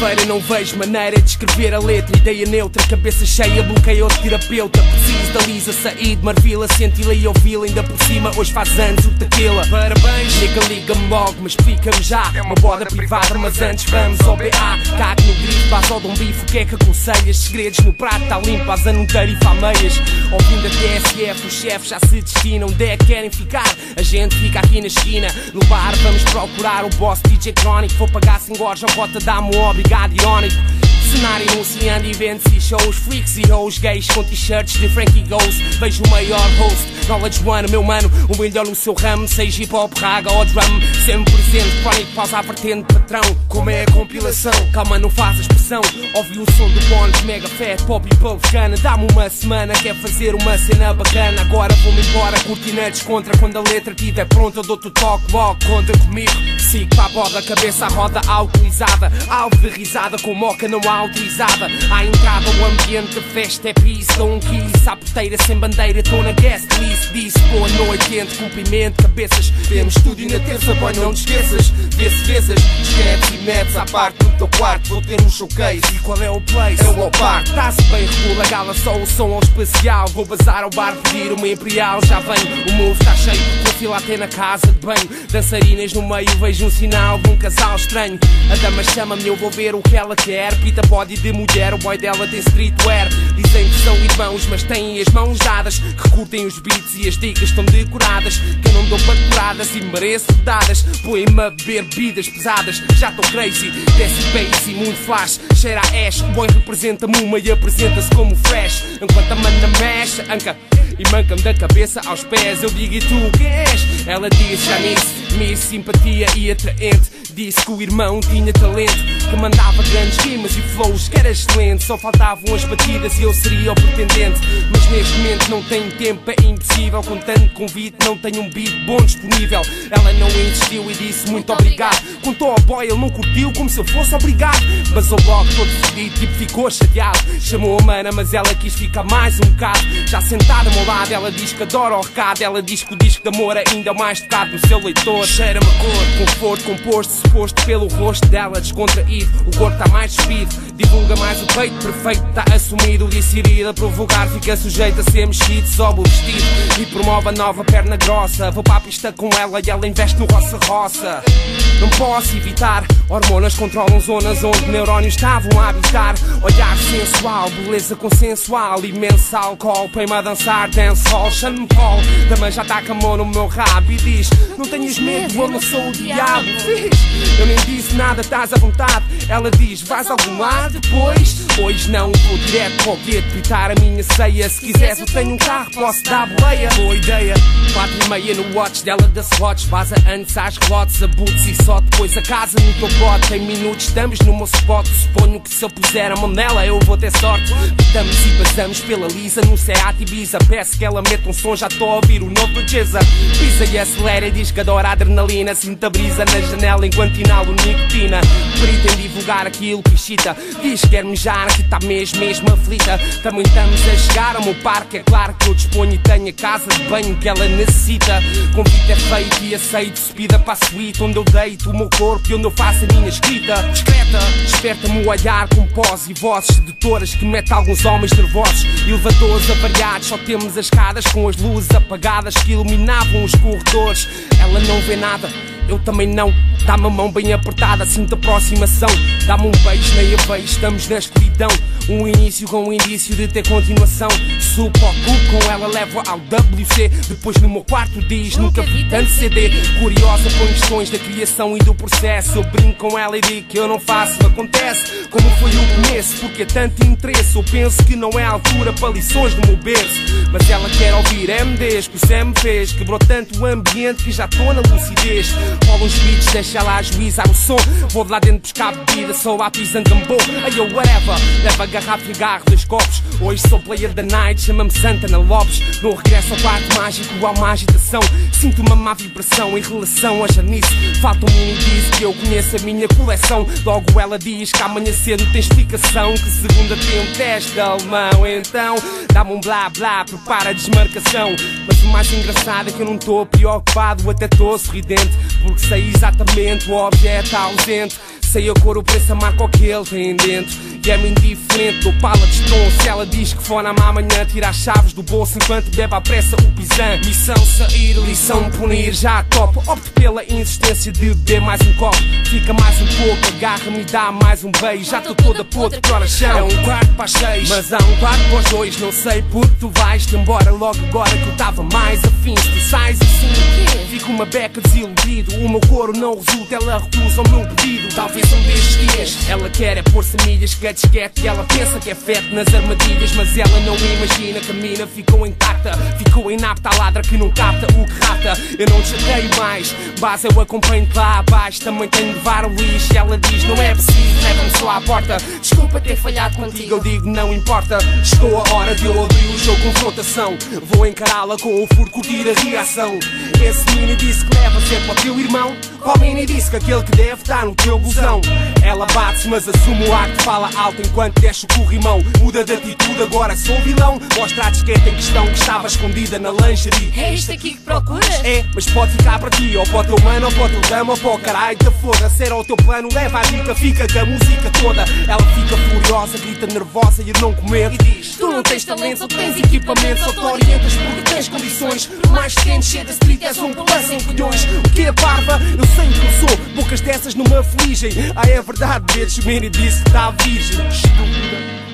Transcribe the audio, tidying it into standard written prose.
segunda-feira não vejo maneira de escrever a letra. Ideia neutra, cabeça cheia, bloqueio de terapeuta. Preciso da Lisa, saí de Marvila, senti-la e ouvi-la. Ainda por cima, hoje faz anos o tequila. Parabéns, nega, liga-me logo, mas explica-me já. É uma boda privada, mas antes vamos ao BA. Cago no grito, vas ao Dom Bife, o que é que aconselhas? Segredos no prato, tá limpo, vas a não tarifa a meias. Ouvindo a TSF, os chefes já se destinam. Onde é que querem ficar? A gente fica aqui na esquina. No bar vamos procurar o boss DJ Chronic. Vou pagar sem gorja, bota, dá-me um obrigado irónico. Cenário anunciando eventos e shows, freaks e hoes, gays com t-shirts de Frankie Goes. Vejo o maior host, Knowledge One, meu mano, o melhor no seu ramo, seja hip hop, raga ou drum. Sempre presente, Chronic, pausa a vertente, patrão. Como é a compilação? Calma, não fazes pressão. Ouvi o som do Bones, mega fat, pop e publicana. Dá-me uma semana, quer fazer uma cena bacana. Agora vou-me embora, cortina descontra. Quando a letra estiver pronta, eu dou-te o toque, logo, conta comigo. Sigo para a borda, cabeça à roda autorizada. Alvo de risada, com moca não há autorizada. À entrada o ambiente de festa é piso. Dou um kiss à porteira sem bandeira, estou na guest list. Disse boa noite, entre cumprimento, cabeças. Temos estúdio na terça, boy, não te esqueças. Vezes, escreves e metes à parte do teu quarto. Vou ter um showcase. E qual é o place? É o ao parque. Tá-se bem, regula, gala só o som ao especial. Vou bazar ao bar, pedir uma imperial. Já vem, o move tá cheio, vou fila até na casa de banho. Dançarinas no meio, vejo um sinal de um casal estranho. A dama chama-me, eu vou ver o que ela quer. Pita body de mulher, o boy dela tem streetwear. Dizem que são irmãos, mas têm as mãos dadas. Que curtem os beats e as dicas estão decoradas. Que eu não dou paturadas e mereço dadas. Põe-me a beber bebidas pesadas. Já estou crazy, desce bass e muito flash. Cheira a ash, o boy representa-me uma e apresenta-se como fresh. Enquanto a mana mexe, anca e manca-me da cabeça aos pés. Eu digo, e tu quem és? Ela diz, Janice, Miss Simpatia e atraente. Disse que o irmão tinha talento, que mandava grandes rimas e flows, que era excelente. Só faltavam as batidas e eu seria o pretendente. Mas neste momento não tenho tempo, é impossível. Com tanto convite não tenho um beat bom disponível. Ela não insistiu e disse muito obrigado. Contou ao boy, ele não curtiu como se eu fosse obrigado. Basou logo todo fedido, tipo ficou chateado. Chamou a mana, mas ela quis ficar mais um bocado. Já sentada ao meu lado, ela diz que adora o recado. Ela diz que o disco de amor ainda é o mais tocado no seu leitor. Cheira-me a cor, conforto, composto, suposto pelo rosto dela descontraído. O corpo está mais despido, divulga mais o peito perfeito, está assumido. Disse iria provocar, fica sujeito a ser mexido. Sobe o vestido e promove a nova perna grossa. Vou para a pista com ela e ela investe no roça-roça. Não posso evitar, hormonas controlam zonas onde neurónios estavam a habitar. Olhar sensual, beleza consensual, imenso álcool, põe-me a dançar, dancehall, chama-me Paul. Também já está com a mão no meu rabo e diz, não tenhas medo, eu não sou o diabo. Eu nem disse nada, estás à vontade. Ela diz, vais a algum lado depois? Hoje não, vou direto para o gueto, gritar a minha ceia. Se quiseres eu tenho um carro, posso dar boleia. Boa ideia, 4:30 no watch dela da Swatch. Vaza antes às relotes, abutres e só depois a casa no teu bote. Em minutos estamos no meu spot. Suponho que se eu puser a mão nela eu vou ter sorte. Estamos e passamos pela Lisa no Seat Ibiza. Peço que ela meta um som, já estou a ouvir o novo Jizza. Pisa e acelera e diz que adora a adrenalina. Sinta a brisa na janela enquanto inalo nicotina. Perita em divulgar aquilo que excita. Diz que quer mejar, que está mesmo aflita. Também estamos a chegar ao meu parque. É claro que eu disponho e tenho a casa de banho que ela necessita. Convite é feito e aceito. Subida para a suíte onde eu deito o meu corpo e onde eu faço a minha escrita. Discreta, desperta-me o olhar com pós e vozes sedutoras que mete alguns homens nervosos. Elevadores avariados, só temos as escadas com as luzes apagadas que iluminavam os corredores. Ela não vê nada, eu também não. Dá-me a mão bem apertada, sinto aproximação. Dá-me um beijo, nem a vejo, estamos na escuridão. Um início com um indício de ter continuação. Subo ao clube com ela, levo ao WC. Depois no meu quarto diz, nunca vi tanto CD. Curiosa com questões da criação e do processo. Eu brinco com ela e digo que eu não faço, acontece. Como foi o começo, porque é tanto interesse. Eu penso que não é a altura para lições do meu berço. Mas ela quer ouvir MDs, que o Sam fez. Quebrou tanto o ambiente que já estou na lucidez. Rola uns beats, deixa lá ajuizar o som. Vou de lá dentro buscar bebida, sou a pisando gambô. Aí eu whatever, leva garrafa e garro, 2 copos. Hoje sou player da night, chama-me Santana Lopes. No regresso ao quarto mágico há uma agitação. Sinto uma má vibração em relação a Janice. Falta um mini diz que eu conheço a minha coleção. Logo ela diz que amanhã cedo tem explicação. Que segunda tem um teste de alemão. Então dá-me um blá blá, prepara a desmarcação. Mas o mais engraçado é que eu não estou preocupado, até estou sorridente, porque sei exatamente o objeto ausente. sei a cor, o preço, a marca, o que ele tem dentro. E é-me indiferente, dou pala de tom. Se ela diz que fona-me amanhã, tira as chaves do bolso enquanto bebe à pressa o pisã. Missão sair, lição punir, já topo. Opto pela insistência de beber mais um copo. Fica mais um pouco, agarra-me e dá mais um beijo. Já estou toda podre, que horas são? É um quarto para as 6, mas há um quarto para os 2. Não sei porque tu vais-te embora logo agora que eu estava mais afim. Se tu sais assim, fico uma beca desiludido. O meu coro não resulta, ela recusa o meu pedido. Talvez um destes dias ela quer é pôr-se milhas, que é disquete. Ela pensa que é fete nas armadilhas, mas ela não imagina que a mina ficou intacta. Ficou inapta, a ladra que não capta o que rapta. Eu não te chateio mais, base eu acompanho-te lá abaixo. Também tenho de levar o lixo. Ela diz não é preciso, leva-me só à porta. Desculpa ter falhado contigo, eu digo não importa. Chegou a hora de eu abrir o jogo confrontação. Vou encará-la com o furo, curtir a reação. Esse mini disse que leva sempre ao teu irmão. Qual mini disse que aquele que deve estar no teu busão. Ela bate-se mas assume o acto, fala alto enquanto deixa o corrimão. Muda de atitude, agora sou vilão. Mostra a disquete em questão que estava escondida na lingerie. É isto aqui que procuras? É, mas pode ficar para ti, ou para o teu mano, ou para o teu dama, ou para o caralho da foda. Se era o teu plano, leva a dica, fica com a música toda. Ela fica furiosa, grita nervosa e eu não comento. E diz, tu não tens talento, só tens equipamento. Só te orientas porque tens condições. Por mais que tentes ser da street, és um balanço em colhões. O que é parva? Eu sei o que eu sou, bocas dessas não me afligem. Ah, é verdade, bitch, o mini disse que está virgem. Estúpida.